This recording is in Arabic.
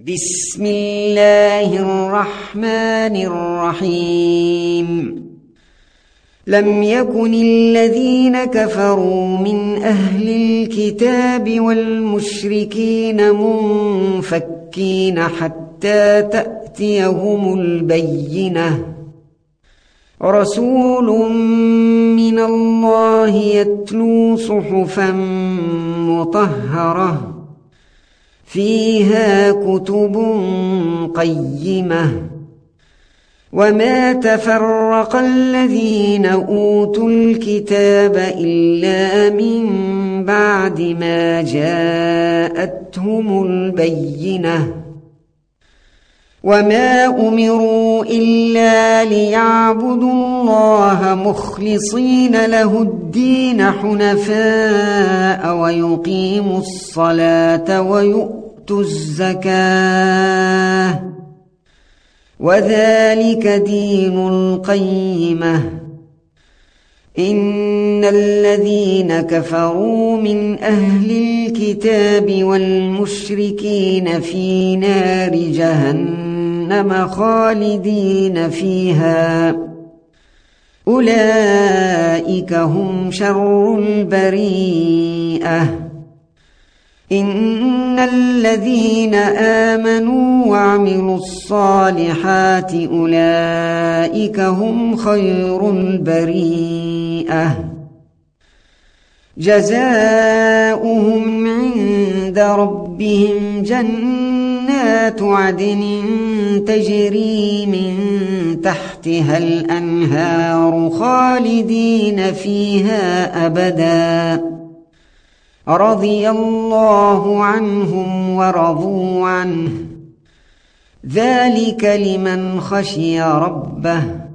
بسم الله الرحمن الرحيم لم يكن الذين كفروا من أهل الكتاب والمشركين منفكين حتى تأتيهم البينة رسول من الله يتلو صحفا مطهرة فيها كتب قيمة وما تفرق الذين أوتوا الكتاب إلا من بعد ما جاءتهم البينة وما أمروا إلا ليعبدوا الله مخلصين له الدين حنفاء ويقيموا الصلاة ويؤتوا الزكاة وذلك دين القيمة إن الذين كفروا من أهل الكتاب والمشركين في نار جهنم خالدين فيها أولئك هم شر البريئة إن الذين آمنوا وعملوا الصالحات أولئك هم خير البريئة جزاؤهم عند ربهم جنات عدن تجري من تحتها الأنهار خالدين فيها أبدا رضي الله عنهم ورضوا عنه ذلك لمن خشي ربه